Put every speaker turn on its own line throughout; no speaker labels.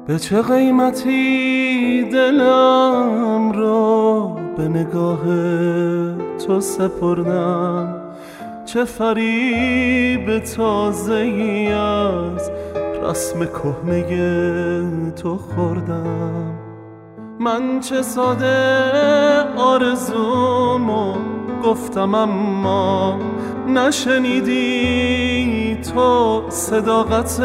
به چه قیمتی دلم را به نگاه تو سپردم، چه فریب تازه‌ای از رسم کهنه تو خوردم. من چه ساده آرزومو گفتم اما نشنیدی تو صداقت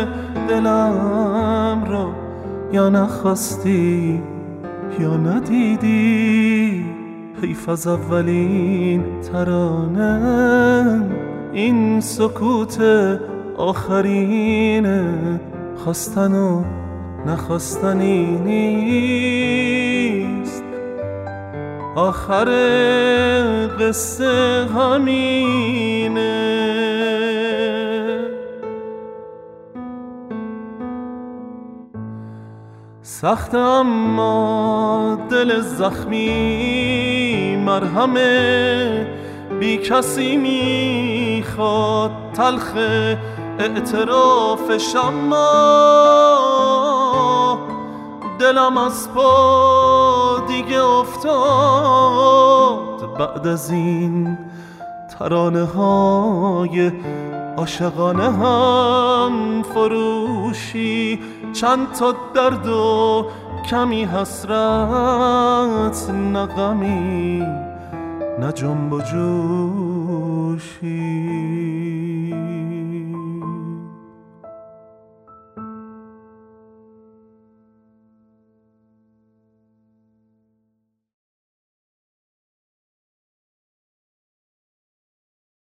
دلم را، یا نخواستی یا ندیدی. حیف از اولین ترانه این سکوت آخرینه، خواستن و نخواستنی نیست، آخر قصه همینه. سخت اما دل زخمی مرهمه، بی کسی میخواد تلخ اعترافش، اما دلم از پا دیگه افتاد بعد از این ترانه های عاشقانه هم فروشی. چند تا درد و کمی حسرت، نه غمی نه جنب و جوشی.